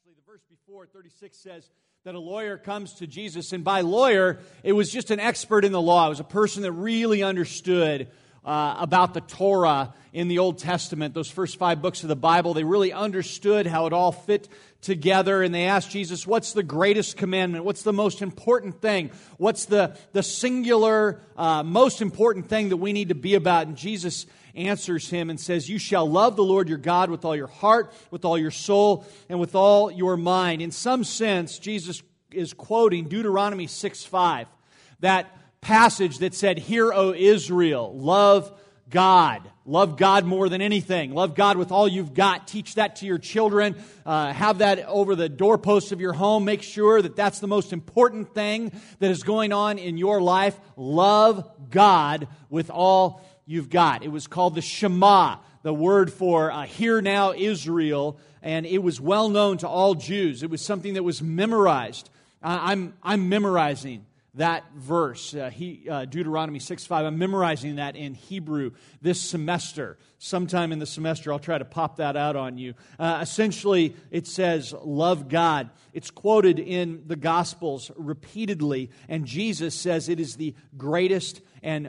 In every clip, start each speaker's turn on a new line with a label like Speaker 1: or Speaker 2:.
Speaker 1: Actually, the verse before, 36, says that a lawyer comes to Jesus, and by lawyer, it was just an expert in the law. It was a person that really understood about the Torah in the Old Testament, those first 5 books of the Bible. They really understood how it all fit together, and they asked Jesus, what's the greatest commandment? What's the most important thing? What's the singular, most important thing that we need to be about? And Jesus answers him and says, you shall love the Lord your God with all your heart, with all your soul, and with all your mind. In some sense, Jesus is quoting Deuteronomy 6:5, that passage that said, hear, O Israel, love God. Love God more than anything. Love God with all you've got. Teach that to your children. Have that over the doorposts of your home. Make sure that that's the most important thing that is going on in your life. Love God with all you've got. It was called the Shema, the word for hear now Israel, and it was well known to all Jews. It was something that was memorized. I'm memorizing that verse, Deuteronomy 6:5. I'm memorizing that in Hebrew this semester. Sometime in the semester, I'll try to pop that out on you. Essentially, it says, love God. It's quoted in the Gospels repeatedly, and Jesus says it is the greatest and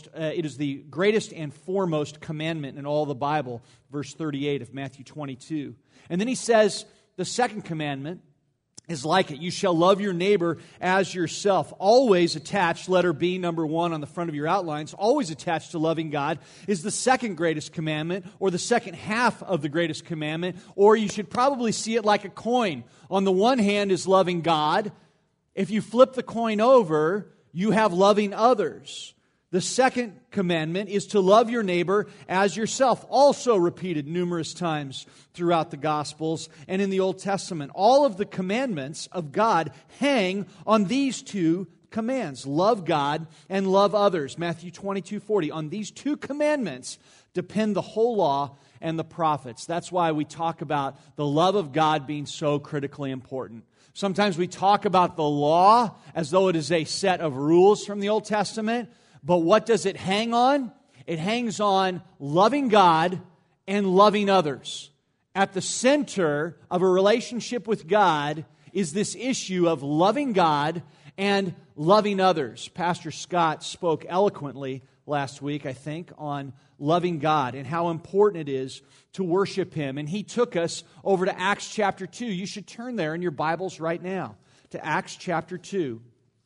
Speaker 1: foremost commandment in all the Bible. Verse 38 of Matthew 22. And then he says, the second commandment is like it. You shall love your neighbor as yourself. Always attached, letter B, number 1 on the front of your outlines, always attached to loving God is the second greatest commandment, or the second half of the greatest commandment, or you should probably see it like a coin. On the one hand is loving God. If you flip the coin over, you have loving others. The second commandment is to love your neighbor as yourself, also repeated numerous times throughout the Gospels and in the Old Testament. All of the commandments of God hang on these two commands. Love God and love others. Matthew 22:40. On these two commandments depend the whole law and the prophets. That's why we talk about the love of God being so critically important. Sometimes we talk about the law as though it is a set of rules from the Old Testament. But what does it hang on? It hangs on loving God and loving others. At the center of a relationship with God is this issue of loving God and loving others. Pastor Scott spoke eloquently last week, I think, on loving God and how important it is to worship Him. And he took us over to Acts chapter 2. You should turn there in your Bibles right now to Acts chapter 2.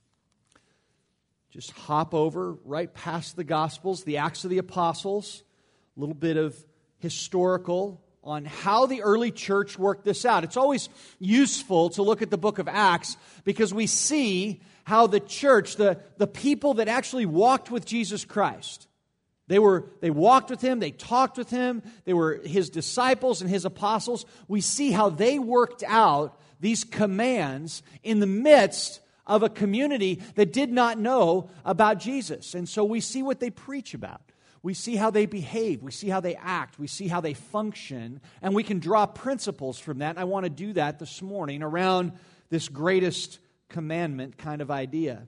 Speaker 1: Just hop over right past the Gospels, the Acts of the Apostles, a little bit of historical on how the early church worked this out. It's always useful to look at the book of Acts because we see how the church, the people that actually walked with Jesus Christ, they walked with Him, they talked with Him, they were His disciples and His apostles. We see how they worked out these commands in the midst of a community that did not know about Jesus. And so we see what they preach about. We see how they behave. We see how they act. We see how they function. And we can draw principles from that. And I want to do that this morning around this greatest commandment kind of idea.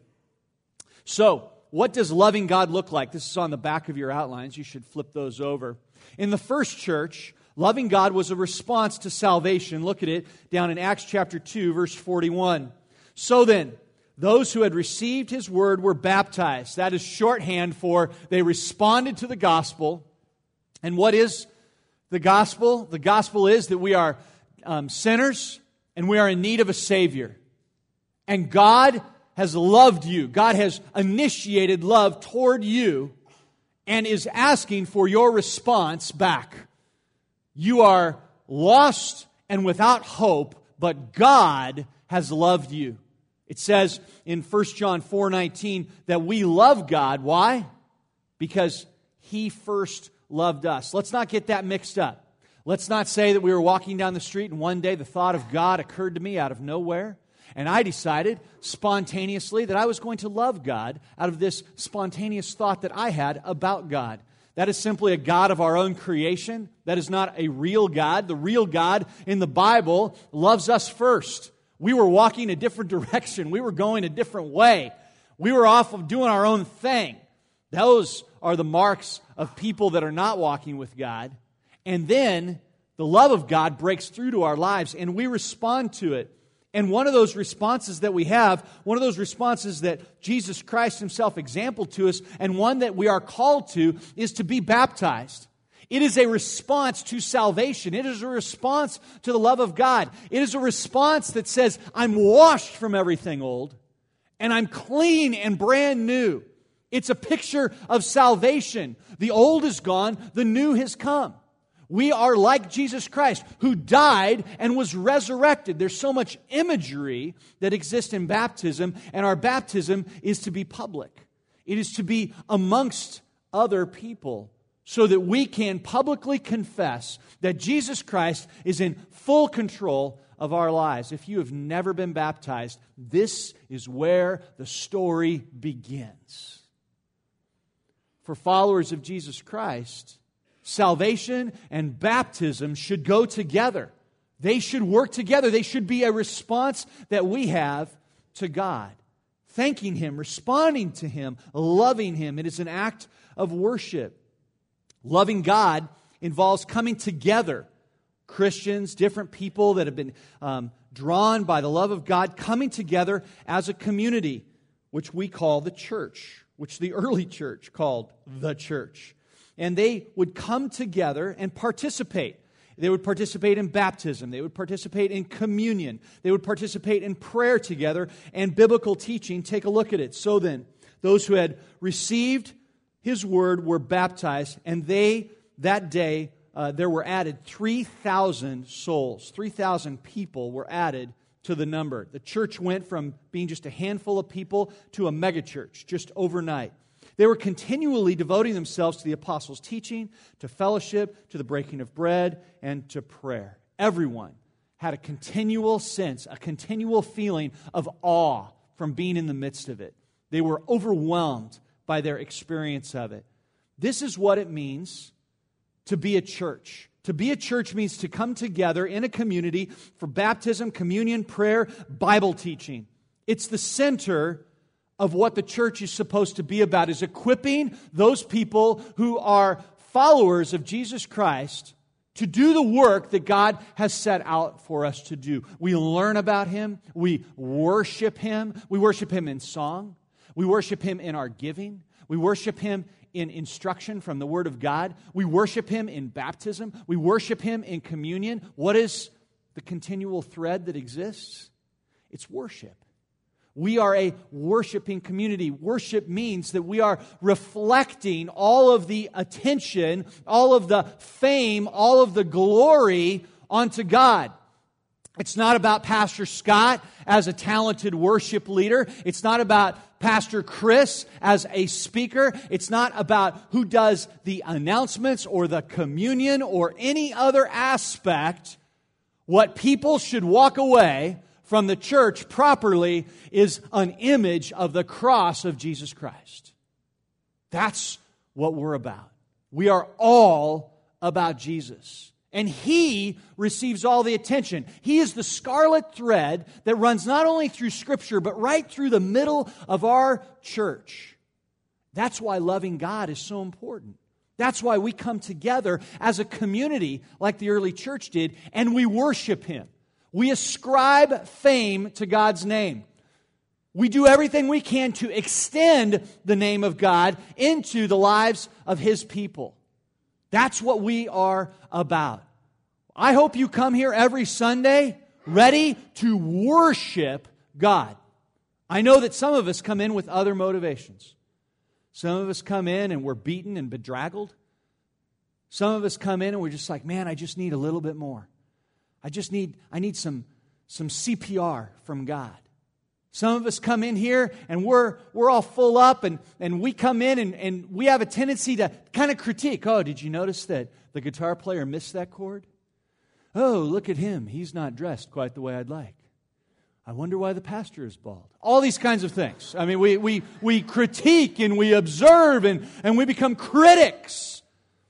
Speaker 1: So, what does loving God look like? This is on the back of your outlines. You should flip those over. In the first church, loving God was a response to salvation. Look at it down in Acts chapter 2, verse 41. So then, those who had received His word were baptized. That is shorthand for they responded to the gospel. And what is the gospel? The gospel is that we are sinners and we are in need of a Savior. And God has loved you. God has initiated love toward you and is asking for your response back. You are lost and without hope, but God has loved you. It says in 1 John 4:19 that we love God. Why? Because He first loved us. Let's not get that mixed up. Let's not say that we were walking down the street and one day the thought of God occurred to me out of nowhere. And I decided spontaneously that I was going to love God out of this spontaneous thought that I had about God. That is simply a God of our own creation. That is not a real God. The real God in the Bible loves us first. We were walking a different direction. We were going a different way. We were off of doing our own thing. Those are the marks of people that are not walking with God. And then the love of God breaks through to our lives, and we respond to it. And one of those responses that we have, one of those responses that Jesus Christ Himself exampled to us, and one that we are called to, is to be baptized. It is a response to salvation. It is a response to the love of God. It is a response that says, I'm washed from everything old, and I'm clean and brand new. It's a picture of salvation. The old is gone, the new has come. We are like Jesus Christ, who died and was resurrected. There's so much imagery that exists in baptism, and our baptism is to be public. It is to be amongst other people so that we can publicly confess that Jesus Christ is in full control of our lives. If you have never been baptized, this is where the story begins. For followers of Jesus Christ, salvation and baptism should go together. They should work together. They should be a response that we have to God. Thanking Him, responding to Him, loving Him. It is an act of worship. Loving God involves coming together. Christians, different people that have been drawn by the love of God, coming together as a community, which we call the church, which the early church called the church. And they would come together and participate. They would participate in baptism. They would participate in communion. They would participate in prayer together and biblical teaching. Take a look at it. So then, those who had received His word were baptized, and that day, there were added 3,000 souls. 3,000 people were added to the number. The church went from being just a handful of people to a megachurch just overnight. They were continually devoting themselves to the apostles' teaching, to fellowship, to the breaking of bread, and to prayer. Everyone had a continual sense, a continual feeling of awe from being in the midst of it. They were overwhelmed by their experience of it. This is what it means to be a church. To be a church means to come together in a community for baptism, communion, prayer, Bible teaching. It's the center of what the church is supposed to be about, is equipping those people who are followers of Jesus Christ to do the work that God has set out for us to do. We learn about Him. We worship Him. We worship Him in song. We worship Him in our giving. We worship Him in instruction from the Word of God. We worship Him in baptism. We worship Him in communion. What is the continual thread that exists? It's worship. We are a worshiping community. Worship means that we are reflecting all of the attention, all of the fame, all of the glory onto God. It's not about Pastor Scott as a talented worship leader. It's not about Pastor Chris as a speaker. It's not about who does the announcements or the communion or any other aspect. What people should walk away from the church properly is an image of the cross of Jesus Christ. That's what we're about. We are all about Jesus. And He receives all the attention. He is the scarlet thread that runs not only through Scripture, but right through the middle of our church. That's why loving God is so important. That's why we come together as a community like the early church did, and we worship Him. We ascribe fame to God's name. We do everything we can to extend the name of God into the lives of His people. That's what we are about. I hope you come here every Sunday ready to worship God. I know that some of us come in with other motivations. Some of us come in and we're beaten and bedraggled. Some of us come in and we're just like, man, I just need a little bit more. I need some CPR from God. Some of us come in here and we're all full up and we come in and we have a tendency to kind of critique. Oh, did you notice that the guitar player missed that chord? Oh, look at him. He's not dressed quite the way I'd like. I wonder why the pastor is bald. All these kinds of things. I mean, we critique and we observe and we become critics.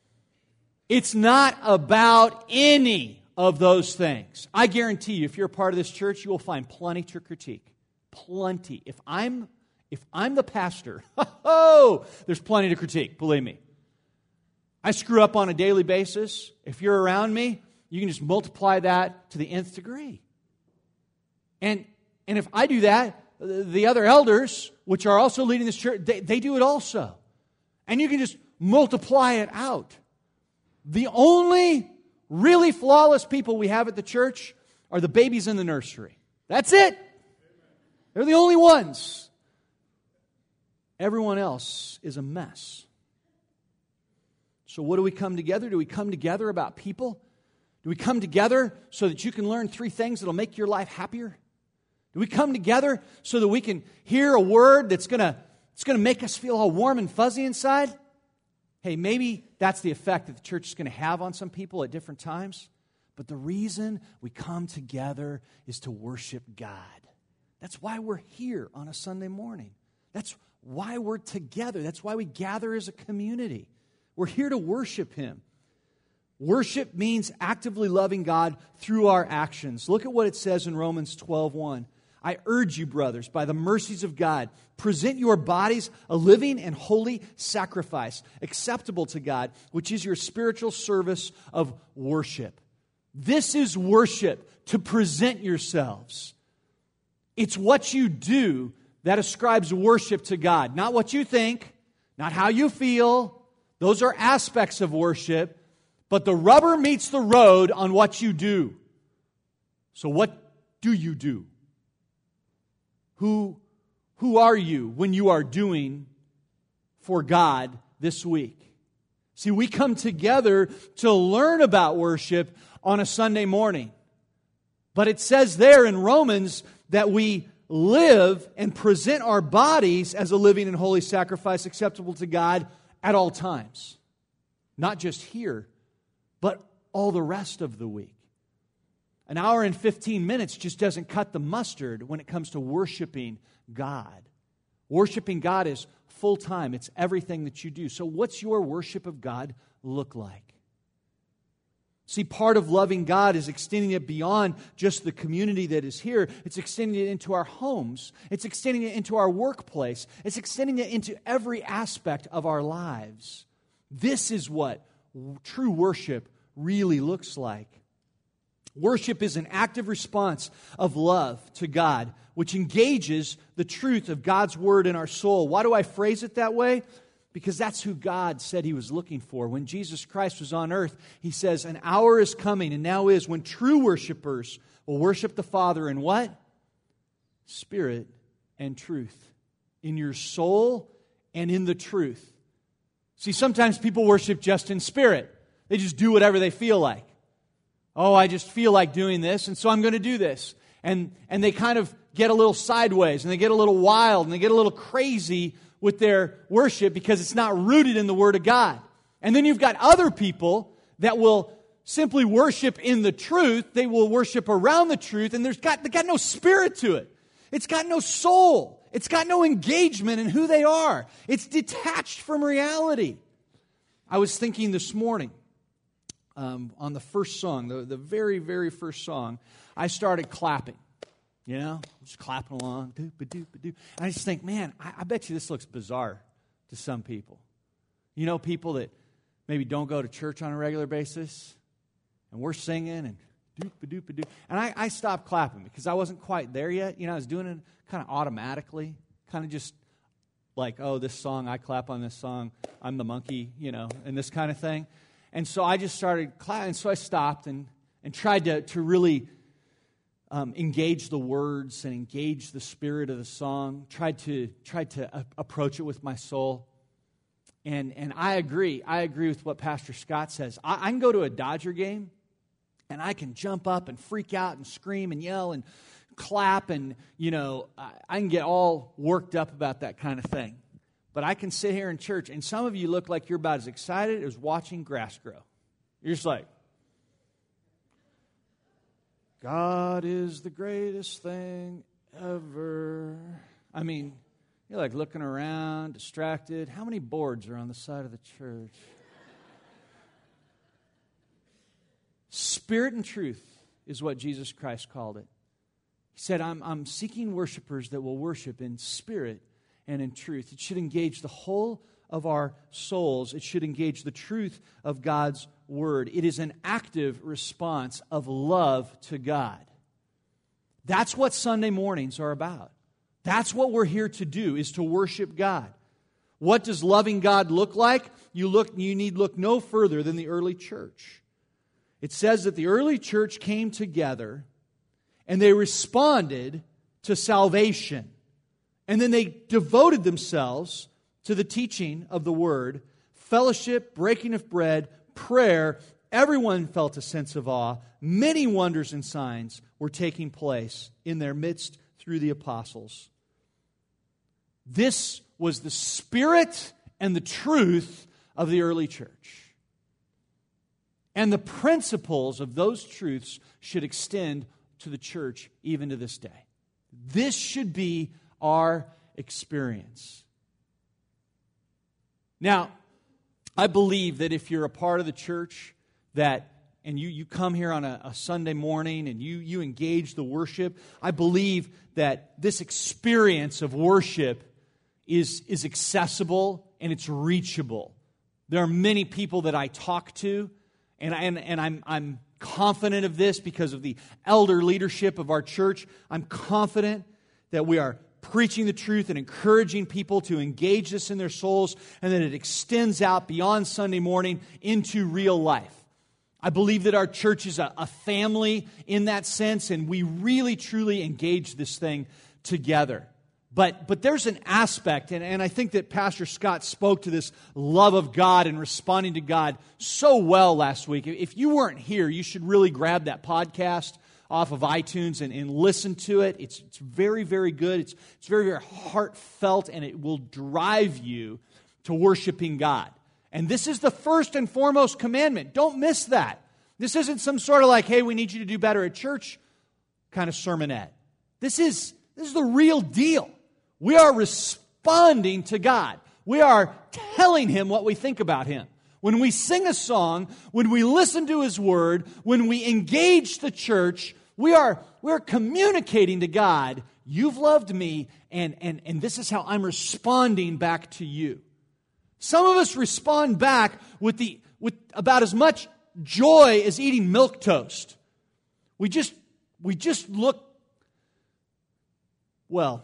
Speaker 1: It's not about any of those things. I guarantee you, if you're a part of this church, you will find plenty to critique. Plenty. If I'm the pastor, there's plenty to critique, believe me. I screw up on a daily basis. If you're around me, you can just multiply that to the nth degree. And if I do that, the other elders, which are also leading this church, they do it also. And you can just multiply it out. The only really flawless people we have at the church are the babies in the nursery. That's it. They're the only ones. Everyone else is a mess. So what do we come together? Do we come together about people? Do we come together so that you can learn 3 things that will make your life happier? Do we come together so that we can hear a word that's going to make us feel all warm and fuzzy inside? Hey, maybe that's the effect that the church is going to have on some people at different times. But the reason we come together is to worship God. That's why we're here on a Sunday morning. That's why we're together. That's why we gather as a community. We're here to worship Him. Worship means actively loving God through our actions. Look at what it says in Romans 12:1. I urge you, brothers, by the mercies of God, present your bodies a living and holy sacrifice, acceptable to God, which is your spiritual service of worship. This is worship, to present yourselves. It's what you do that ascribes worship to God. Not what you think, not how you feel. Those are aspects of worship. But the rubber meets the road on what you do. So what do you do? Who are you when you are doing for God this week? See, we come together to learn about worship on a Sunday morning. But it says there in Romans that we live and present our bodies as a living and holy sacrifice acceptable to God at all times. Not just here, but all the rest of the week. An hour and 15 minutes just doesn't cut the mustard when it comes to worshiping God. Worshiping God is full-time. It's everything that you do. So what's your worship of God look like? See, part of loving God is extending it beyond just the community that is here. It's extending it into our homes. It's extending it into our workplace. It's extending it into every aspect of our lives. This is what true worship really looks like. Worship is an active response of love to God, which engages the truth of God's Word in our soul. Why do I phrase it that way? Because that's who God said He was looking for. When Jesus Christ was on earth, He says, an hour is coming, and now is, when true worshipers will worship the Father in what? Spirit and truth. In your soul and in the truth. See, sometimes people worship just in spirit. They just do whatever they feel like. Oh, I just feel like doing this, and so I'm going to do this. And they kind of get a little sideways, and they get a little wild, and they get a little crazy with their worship because it's not rooted in the Word of God. And then you've got other people that will simply worship in the truth. They will worship around the truth, and they got no spirit to it. It's got no soul. It's got no engagement in who they are. It's detached from reality. I was thinking this morning, on the first song, the very, very first song, I started clapping. You know, just clapping along. And I just think, man, I bet you this looks bizarre to some people. You know, people that maybe don't go to church on a regular basis, and we're singing and doop-a-doop-a-doo. And I stopped clapping because I wasn't quite there yet. You know, I was doing it kind of automatically, kind of just like, oh, this song, I clap on this song, I'm the monkey, you know, and this kind of thing. And so I just started clapping. So I stopped and tried to really engage the words and engage the spirit of the song. Tried to approach it with my soul. And I agree. I agree with what Pastor Scott says. I can go to a Dodger game, and I can jump up and freak out and scream and yell and clap, and you know, I can get all worked up about that kind of thing. But I can sit here in church, and some of you look like you're about as excited as watching grass grow. You're just like, God is the greatest thing ever. I mean, you're like looking around, distracted. How many boards are on the side of the church? Spirit and truth is what Jesus Christ called it. He said, I'm seeking worshipers that will worship in spirit and in truth. It should engage the whole of our souls. It should engage the truth of God's Word. It is an active response of love to God. That's what Sunday mornings are about. That's what we're here to do, is to worship God. What does loving God look like? You need look no further than the early church. It says that the early church came together and they responded to salvation. And then they devoted themselves to the teaching of the Word, fellowship, breaking of bread, prayer. Everyone felt a sense of awe. Many wonders and signs were taking place in their midst through the apostles. This was the spirit and the truth of the early church. And the principles of those truths should extend to the church even to this day. This should be our experience. Now, I believe that if you're a part of the church and you come here on a Sunday morning and you engage the worship, I believe that this experience of worship is accessible and it's reachable. There are many people that I talk to, and I'm confident of this because of the elder leadership of our church. I'm confident that we are preaching the truth and encouraging people to engage this in their souls, and that it extends out beyond Sunday morning into real life. I believe that our church is a family in that sense, and we really, truly engage this thing together. But there's an aspect, and I think that Pastor Scott spoke to this love of God and responding to God so well last week. If you weren't here, you should really grab that podcast off of iTunes and listen to it. It's very, very good. It's very, very heartfelt, and it will drive you to worshiping God. And this is the first and foremost commandment. Don't miss that. This isn't some sort of like, hey, we need you to do better at church kind of sermonette. This is the real deal. We are responding to God. We are telling Him what we think about Him. When we sing a song, when we listen to His Word, when we engage the church, we're communicating to God, you've loved me, and this is how I'm responding back to you. Some of us respond back with about as much joy as eating milquetoast. We just look, well,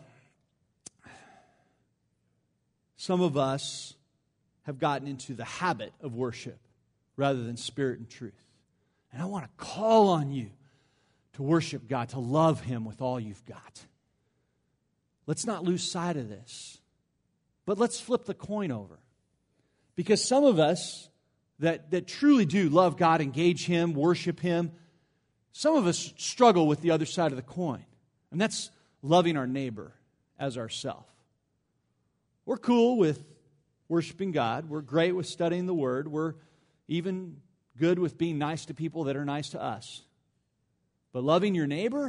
Speaker 1: some of us have gotten into the habit of worship rather than spirit and truth. And I want to call on you to worship God, to love Him with all you've got. Let's not lose sight of this. But let's flip the coin over. Because some of us that truly do love God, engage Him, worship Him, some of us struggle with the other side of the coin. And that's loving our neighbor as ourself. We're cool with worshiping God. We're great with studying the Word. We're even good with being nice to people that are nice to us. But loving your neighbor,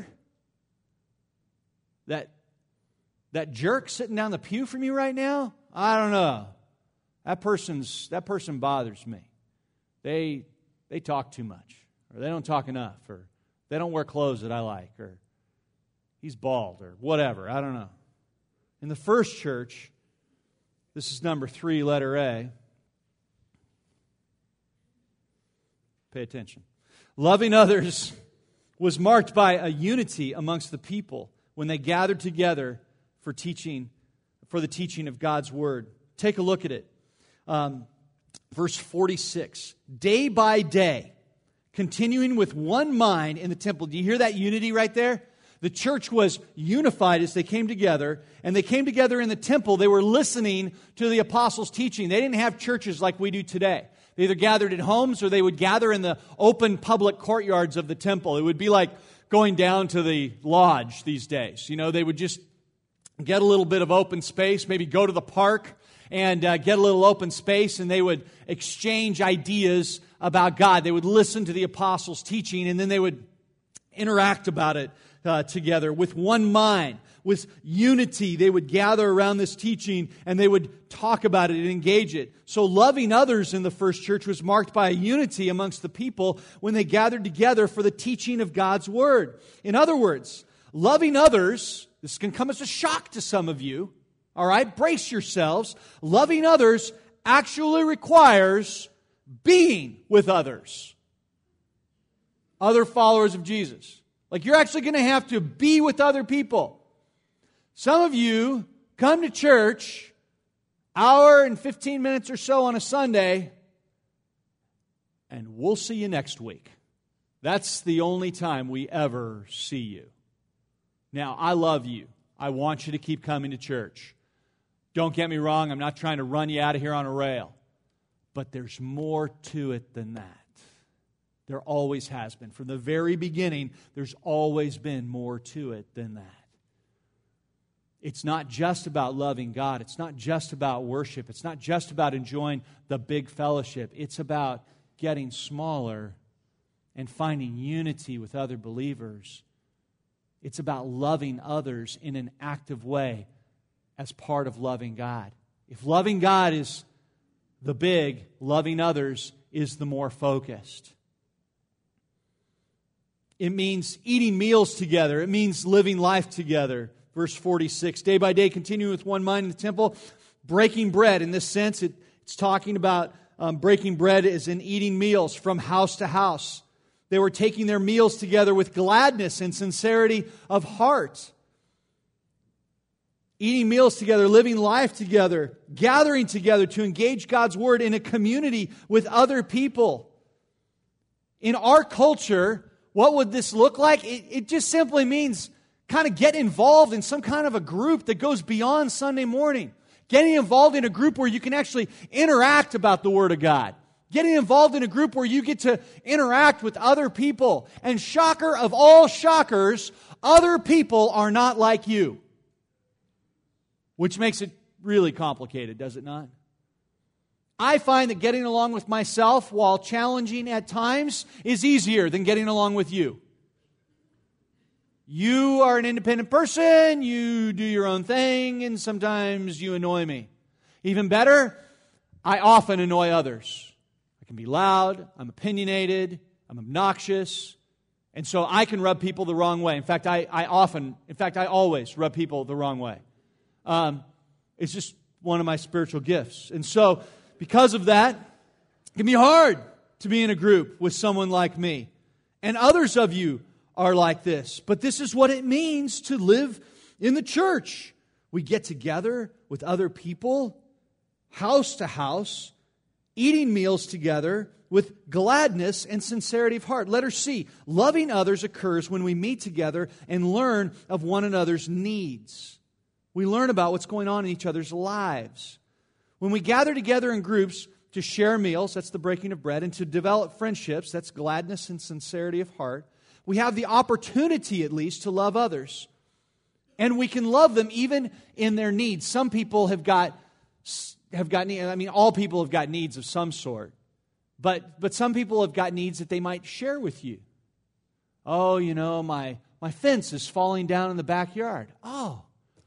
Speaker 1: that jerk sitting down the pew from you right now, I don't know. That person bothers me. They talk too much, or they don't talk enough, or they don't wear clothes that I like, or he's bald, or whatever. I don't know. In the first church, this is number 3, letter A. Pay attention. Loving others was marked by a unity amongst the people when they gathered together for the teaching of God's Word. Take a look at it. Verse 46. Day by day, continuing with one mind in the temple. Do you hear that unity right there? The church was unified as they came together, and they came together in the temple. They were listening to the apostles' teaching. They didn't have churches like we do today. They either gathered at homes or they would gather in the open public courtyards of the temple. It would be like going down to the lodge these days. They would just get a little bit of open space, maybe go to the park and get a little open space, and they would exchange ideas about God. They would listen to the apostles' teaching, and then they would interact about it together with one mind, with unity. They would gather around this teaching and they would talk about it and engage it. So loving others in the first church was marked by a unity amongst the people when they gathered together for the teaching of God's Word. In other words, loving others, this can come as a shock to some of you, all right? Brace yourselves. Loving others actually requires being with others. Other followers of Jesus. Like you're actually going to have to be with other people. Some of you come to church, hour and 15 minutes or so on a Sunday, and we'll see you next week. That's the only time we ever see you. Now, I love you. I want you to keep coming to church. Don't get me wrong, I'm not trying to run you out of here on a rail. But there's more to it than that. There always has been. From the very beginning, there's always been more to it than that. It's not just about loving God. It's not just about worship. It's not just about enjoying the big fellowship. It's about getting smaller and finding unity with other believers. It's about loving others in an active way as part of loving God. If loving God is the big, loving others is the more focused. It means eating meals together. It means living life together. Verse 46, day by day, continuing with one mind in the temple, breaking bread. In this sense, it's talking about breaking bread as in eating meals from house to house. They were taking their meals together with gladness and sincerity of heart. Eating meals together, living life together, gathering together to engage God's Word in a community with other people. In our culture, what would this look like? It just simply means kind of get involved in some kind of a group that goes beyond Sunday morning. Getting involved in a group where you can actually interact about the Word of God. Getting involved in a group where you get to interact with other people. And shocker of all shockers, other people are not like you. Which makes it really complicated, does it not? I find that getting along with myself, while challenging at times, is easier than getting along with you. You are an independent person, you do your own thing, and sometimes you annoy me. Even better, I often annoy others. I can be loud, I'm opinionated, I'm obnoxious, and so I can rub people the wrong way. In fact, I always rub people the wrong way. It's just one of my spiritual gifts. And so, because of that, it can be hard to be in a group with someone like me. And others of you are like this. But this is what it means to live in the church. We get together with other people, house to house, eating meals together with gladness and sincerity of heart. Letter C, loving others occurs when we meet together and learn of one another's needs. We learn about what's going on in each other's lives. When we gather together in groups to share meals, that's the breaking of bread, and to develop friendships, that's gladness and sincerity of heart, we have the opportunity, at least, to love others. And we can love them even in their needs. Some people have got all people have got needs of some sort. But some people have got needs that they might share with you. Oh, my fence is falling down in the backyard. Oh.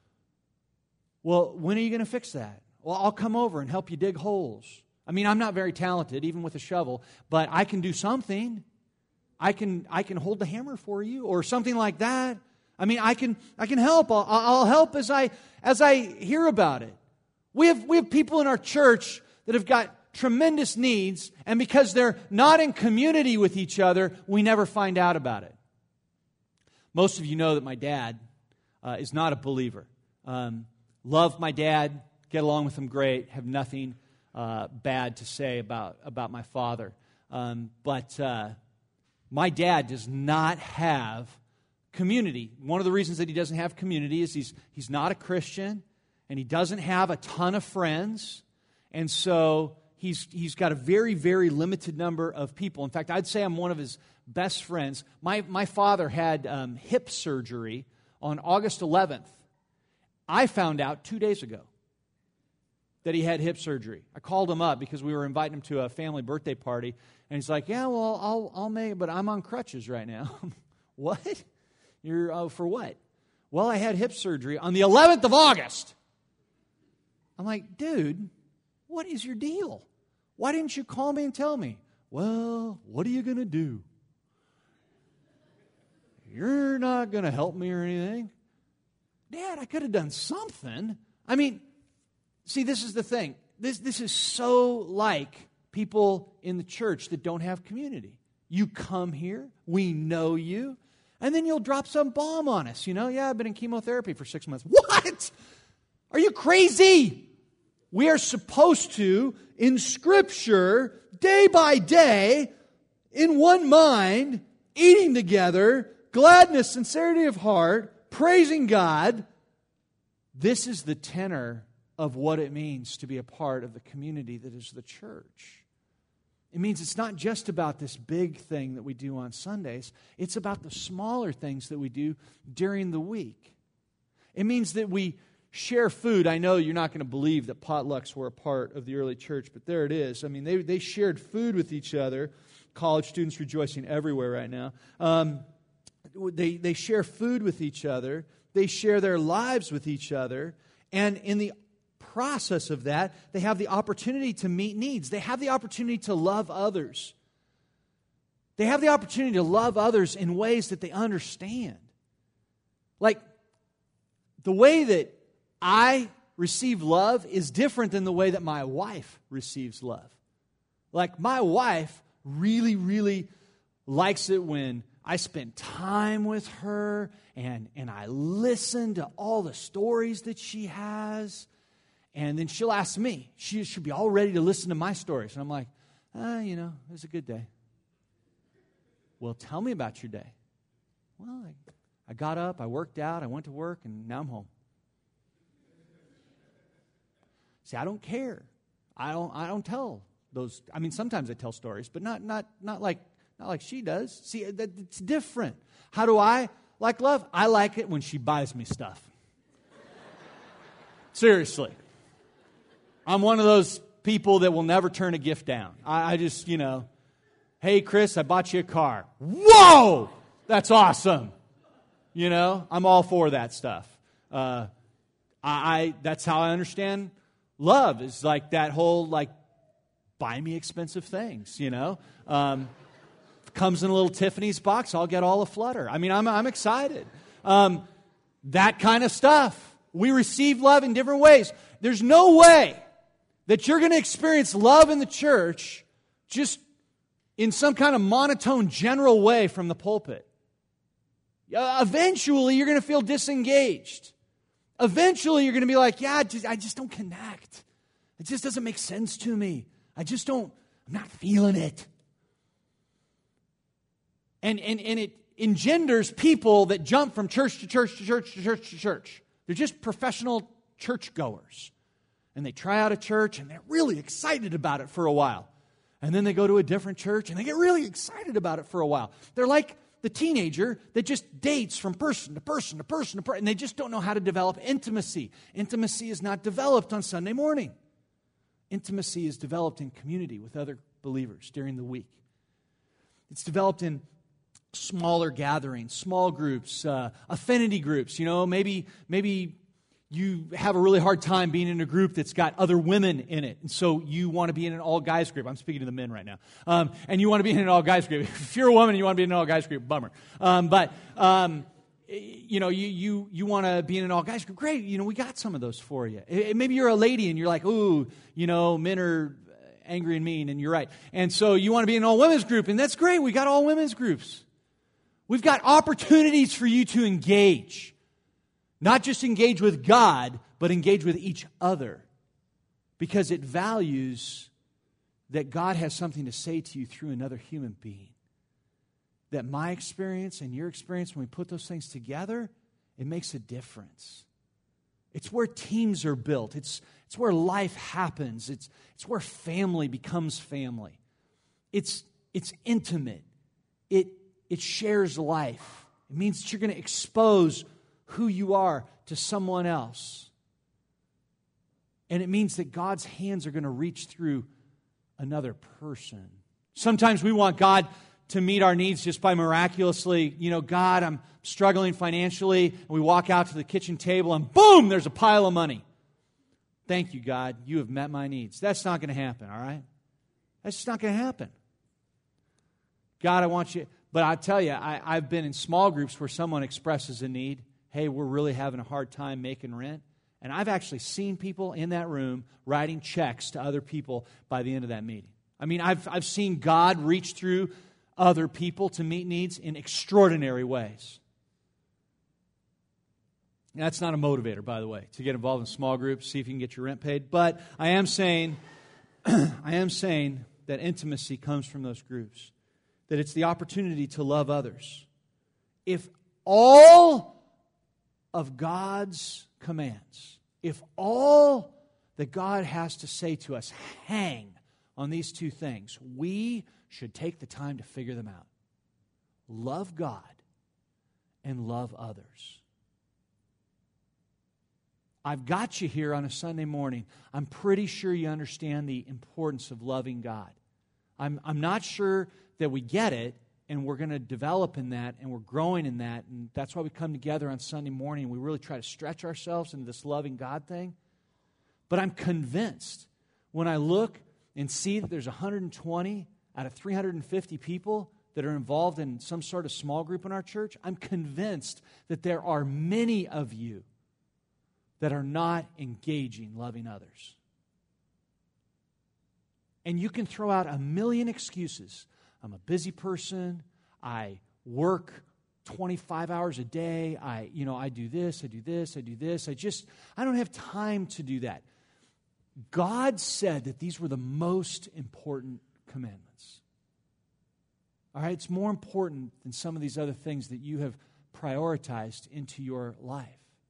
Speaker 1: Well, when are you going to fix that? Well, I'll come over and help you dig holes. I mean, I'm not very talented, even with a shovel, but I can do something. I can hold the hammer for you, or something like that. I mean, I can help. I'll help as I hear about it. We have people in our church that have got tremendous needs, and because they're not in community with each other, we never find out about it. Most of you know that my dad is not a believer. Love my dad, get along with him great, have nothing bad to say about my father. But my dad does not have community. One of the reasons that he doesn't have community is he's not a Christian, and he doesn't have a ton of friends, and so he's got a very, very limited number of people. In fact, I'd say I'm one of his best friends. My father had hip surgery on August 11th. I found out 2 days ago that he had hip surgery. I called him up because we were inviting him to a family birthday party, and he's like, "Yeah, well, I'll make it, but I'm on crutches right now." What? You're for what? Well, I had hip surgery on the 11th of August. I'm like, dude, what is your deal? Why didn't you call me and tell me? Well, what are you going to do? You're not going to help me or anything. Dad, I could have done something. I mean, see, this is the thing. this is so like people in the church that don't have community. You come here, we know you, and then you'll drop some bomb on us. Yeah, I've been in chemotherapy for 6 months. What? Are you crazy? We are supposed to, in Scripture, day by day, in one mind, eating together, gladness, sincerity of heart, praising God. This is the tenor of what it means to be a part of the community that is the church. It means it's not just about this big thing that we do on Sundays. It's about the smaller things that we do during the week. It means that we share food. I know you're not going to believe that potlucks were a part of the early church, but there it is. I mean, they shared food with each other. College students rejoicing everywhere right now. They share food with each other. They share their lives with each other. And in the process of that, they have the opportunity to meet needs. They have the opportunity to love others. They have the opportunity to love others in ways that they understand. Like, the way that I receive love is different than the way that my wife receives love. Like, my wife really, really likes it when I spend time with her and I listen to all the stories that she has. And then she'll ask me. She should be all ready to listen to my stories. And I'm like, it was a good day. Well, tell me about your day. Well, I got up, I worked out, I went to work, and now I'm home. See, I don't care. I don't tell those. I mean, sometimes I tell stories, but not like she does. See, it's different. How do I like love? I like it when she buys me stuff. Seriously. I'm one of those people that will never turn a gift down. I just, hey, Chris, I bought you a car. Whoa! That's awesome. I'm all for that stuff. That's how I understand love, is like that whole, buy me expensive things, comes in a little Tiffany's box, I'll get all aflutter. I mean, I'm excited. That kind of stuff. We receive love in different ways. There's no way that you're going to experience love in the church just in some kind of monotone, general way from the pulpit. Eventually, you're going to feel disengaged. Eventually, you're going to be like, I just don't connect. It just doesn't make sense to me. I'm not feeling it. And it engenders people that jump from church to church to church to church to church. They're just professional churchgoers. And they try out a church, and they're really excited about it for a while. And then they go to a different church, and they get really excited about it for a while. They're like the teenager that just dates from person to person to person to person, and they just don't know how to develop intimacy. Intimacy is not developed on Sunday morning. Intimacy is developed in community with other believers during the week. It's developed in smaller gatherings, small groups, affinity groups. Maybe you have a really hard time being in a group that's got other women in it, and so you want to be in an all-guys group. I'm speaking to the men right now. And you want to be in an all-guys group. If you're a woman and you want to be in an all-guys group, bummer. You want to be in an all-guys group. Great, we got some of those for you. Maybe you're a lady and you're like, ooh, men are angry and mean, and you're right. And so you want to be in an all-women's group, and that's great. We got all-women's groups. We've got opportunities for you to engage. Not just engage with God, but engage with each other. Because it values that God has something to say to you through another human being. That my experience and your experience, when we put those things together, it makes a difference. It's where teams are built. It's where life happens. It's where family becomes family. It's intimate. It shares life. It means that you're going to expose who you are to someone else. And it means that God's hands are going to reach through another person. Sometimes we want God to meet our needs just by miraculously, God, I'm struggling financially, and we walk out to the kitchen table and boom, there's a pile of money. Thank you, God, you have met my needs. That's not going to happen, all right? That's just not going to happen. God, I want you, but I tell you, I've been in small groups where someone expresses a need. Hey, we're really having a hard time making rent. And I've actually seen people in that room writing checks to other people by the end of that meeting. I mean, I've seen God reach through other people to meet needs in extraordinary ways. And that's not a motivator, by the way, to get involved in small groups, see if you can get your rent paid. But I am saying that intimacy comes from those groups, that it's the opportunity to love others. If all of God's commands, if all that God has to say to us hang on these two things, we should take the time to figure them out. Love God and love others. I've got you here on a Sunday morning. I'm pretty sure you understand the importance of loving God. I'm not sure that we get it, and we're going to develop in that, and we're growing in that, and that's why we come together on Sunday morning, and we really try to stretch ourselves into this loving God thing. But I'm convinced when I look and see that there's 120 out of 350 people that are involved in some sort of small group in our church, I'm convinced that there are many of you that are not engaging loving others. And you can throw out a million excuses. I'm a busy person. I work 25 hours a day. I do this, I do this, I do this. I don't have time to do that. God said that these were the most important commandments. All right, it's more important than some of these other things that you have prioritized into your life.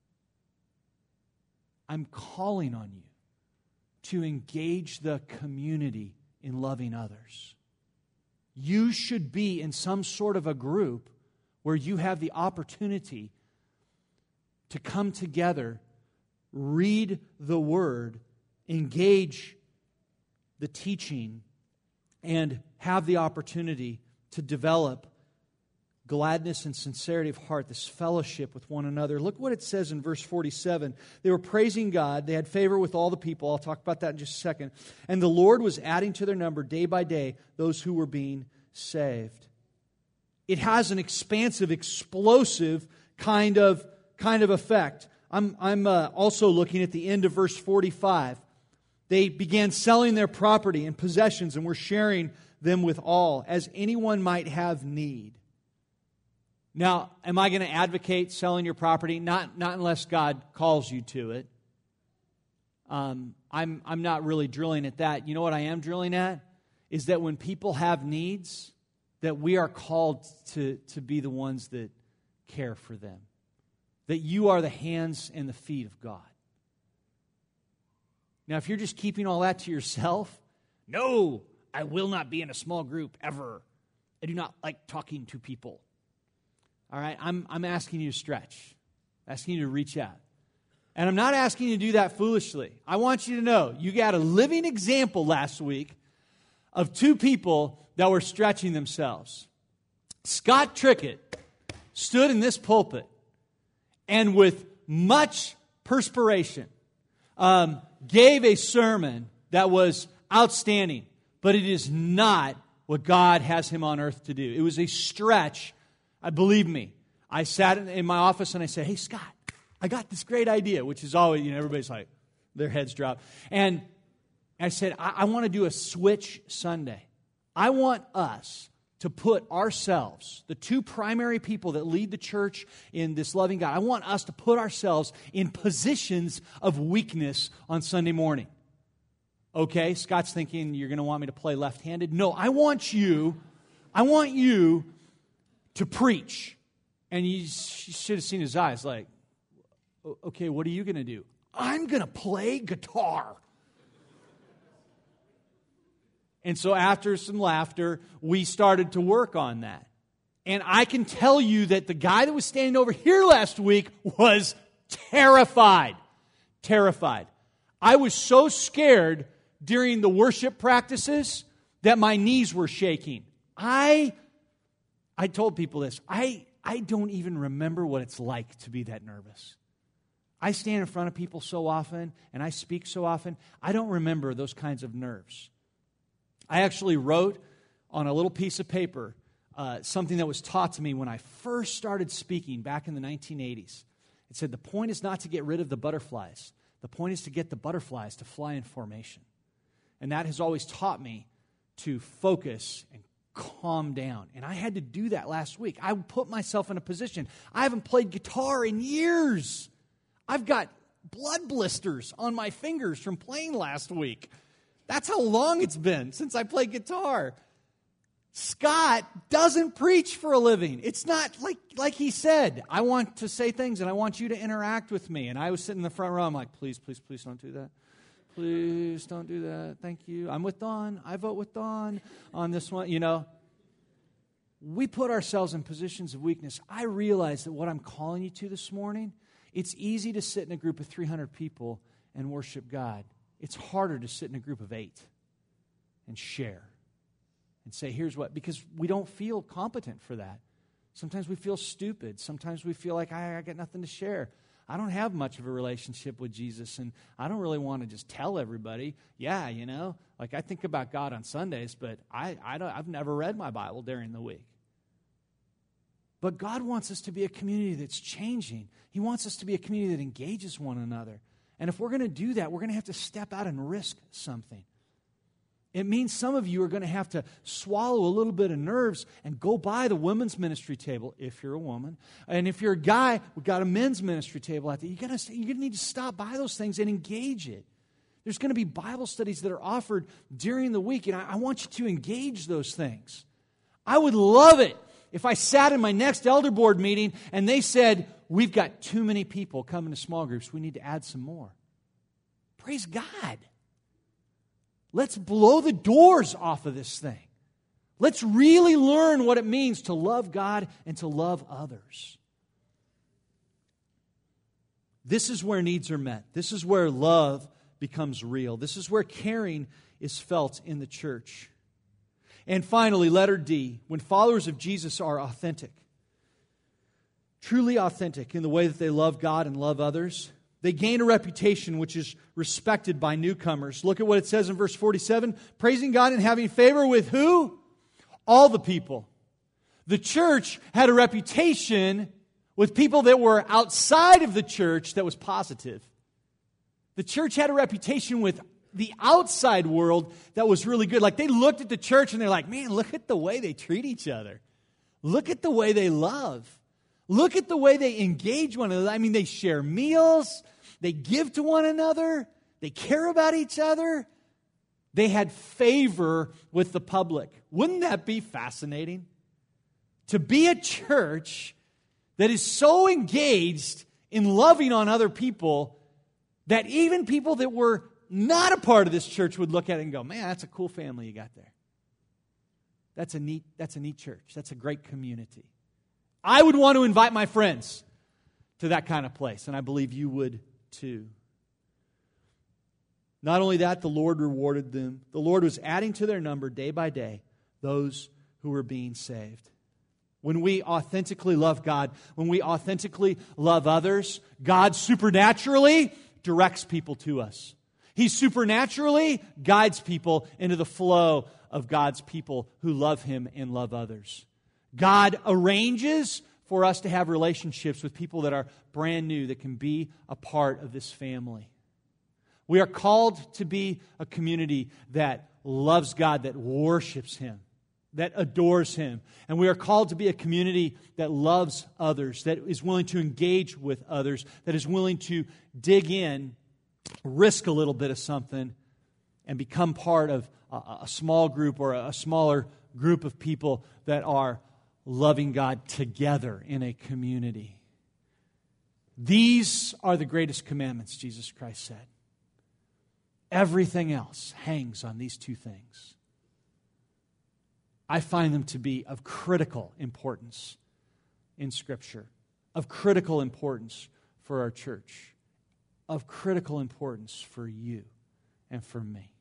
Speaker 1: I'm calling on you to engage the community in loving others. You should be in some sort of a group where you have the opportunity to come together, read the Word, engage the teaching, and have the opportunity to develop gladness and sincerity of heart, this fellowship with one another. Look what it says in verse 47. They were praising God. They had favor with all the people. I'll talk about that in just a second. And the Lord was adding to their number day by day those who were being saved. It has an expansive, explosive kind of effect. I'm also looking at the end of verse 45. They began selling their property and possessions and were sharing them with all, as anyone might have need. Now, am I going to advocate selling your property? Not unless God calls you to it. I'm not really drilling at that. You know what I am drilling at? Is that when people have needs, that we are called to be the ones that care for them. That you are the hands and the feet of God. Now, if you're just keeping all that to yourself, no, I will not be in a small group ever. I do not like talking to people. All right, I'm asking you to stretch, asking you to reach out. And I'm not asking you to do that foolishly. I want you to know you got a living example last week of two people that were stretching themselves. Scott Trickett stood in this pulpit and with much perspiration gave a sermon that was outstanding, but it is not what God has him on earth to do. It was a stretch. Believe me, I sat in my office and I said, hey, Scott, I got this great idea, which is always, everybody's like, their heads drop. And I said, I want to do a switch Sunday. I want us to put ourselves, the two primary people that lead the church in this loving God, I want us to put ourselves in positions of weakness on Sunday morning. Okay, Scott's thinking you're going to want me to play left-handed. No, I want you to preach. And you should have seen his eyes like, okay, what are you going to do? I'm going to play guitar. And so after some laughter, we started to work on that. And I can tell you that the guy that was standing over here last week was terrified. Terrified. I was so scared during the worship practices that my knees were shaking. I told people this. I don't even remember what it's like to be that nervous. I stand in front of people so often, and I speak so often, I don't remember those kinds of nerves. I actually wrote on a little piece of paper something that was taught to me when I first started speaking back in the 1980s. It said, the point is not to get rid of the butterflies. The point is to get the butterflies to fly in formation. And that has always taught me to focus and calm down. And I had to do that last week. I put myself in a position. I haven't played guitar in years. I've got blood blisters on my fingers from playing last week. That's how long it's been since I played guitar. Scott doesn't preach for a living. It's not like he said, I want to say things and I want you to interact with me. And I was sitting in the front row. I'm like, please, please, please don't do that. Please don't do that. Thank you. I'm with Dawn. I vote with Dawn on this one. You know, we put ourselves in positions of weakness. I realize that what I'm calling you to this morning, it's easy to sit in a group of 300 people and worship God. It's harder to sit in a group of 8 and share and say, here's what, because we don't feel competent for that. Sometimes we feel stupid. Sometimes we feel like I got nothing to share. I don't have much of a relationship with Jesus, and I don't really want to just tell everybody, yeah, you know, like I think about God on Sundays, but I've never read my Bible during the week. But God wants us to be a community that's changing. He wants us to be a community that engages one another. And if we're going to do that, we're going to have to step out and risk something. It means some of you are going to have to swallow a little bit of nerves and go by the women's ministry table, if you're a woman. And if you're a guy, we've got a men's ministry table out there. You're going to need to stop by those things and engage it. There's going to be Bible studies that are offered during the week, and I want you to engage those things. I would love it if I sat in my next elder board meeting and they said, we've got too many people coming to small groups. We need to add some more. Praise God. Let's blow the doors off of this thing. Let's really learn what it means to love God and to love others. This is where needs are met. This is where love becomes real. This is where caring is felt in the church. And finally, letter D, when followers of Jesus are authentic, truly authentic in the way that they love God and love others, they gain a reputation which is respected by newcomers. Look at what it says in verse 47. Praising God and having favor with who? All the people. The church had a reputation with people that were outside of the church that was positive. The church had a reputation with the outside world that was really good. Like they looked at the church and they're like, man, look at the way they treat each other. Look at the way they love. Look at the way they engage one another. I mean, they share meals. They give to one another. They care about each other. They had favor with the public. Wouldn't that be fascinating? To be a church that is so engaged in loving on other people that even people that were not a part of this church would look at it and go, man, that's a cool family you got there. That's a neat church. That's a great community. I would want to invite my friends to that kind of place, and I believe you would too. Not only that, the Lord rewarded them. The Lord was adding to their number day by day those who were being saved. When we authentically love God, when we authentically love others, God supernaturally directs people to us. He supernaturally guides people into the flow of God's people who love Him and love others. God arranges for us to have relationships with people that are brand new, that can be a part of this family. We are called to be a community that loves God, that worships Him, that adores Him. And we are called to be a community that loves others, that is willing to engage with others, that is willing to dig in, risk a little bit of something, and become part of a small group or a smaller group of people that are loving God together in a community. These are the greatest commandments, Jesus Christ said. Everything else hangs on these two things. I find them to be of critical importance in Scripture, of critical importance for our church, of critical importance for you and for me.